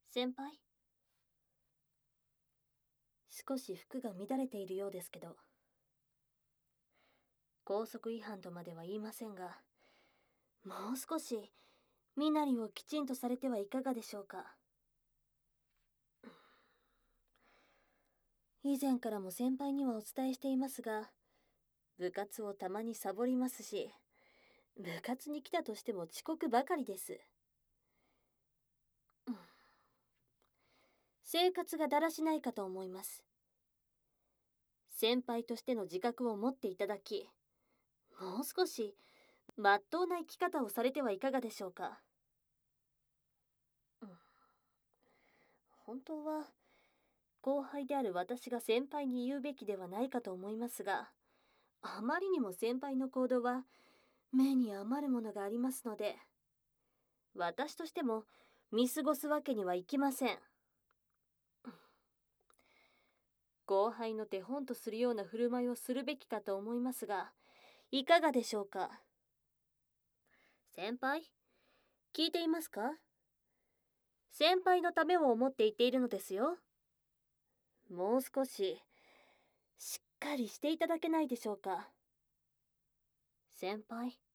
先輩、少し服が乱れているようですけど。校則違反とまでは言いませんが、もう少し身なりをきちんとされてはいかがでしょうか。以前からも先輩にはお伝えしていますが、部活をたまにサボりますし、部活に来たとしても遅刻ばかりです。生活がだらしないかと思います。先輩としての自覚を持っていただき、もう少しまっとうな生き方をされてはいかがでしょうか。本当は後輩である私が先輩に言うべきではないかと思いますが、あまりにも先輩の行動は目に余るものがありますので、私としても見過ごすわけにはいきません。後輩の手本とするような振る舞いをするべきかと思いますが、いかがでしょうか。先輩、聞いていますか？先輩のためを思って言っているのですよ。もう少ししっかりしていただけないでしょうか。先輩。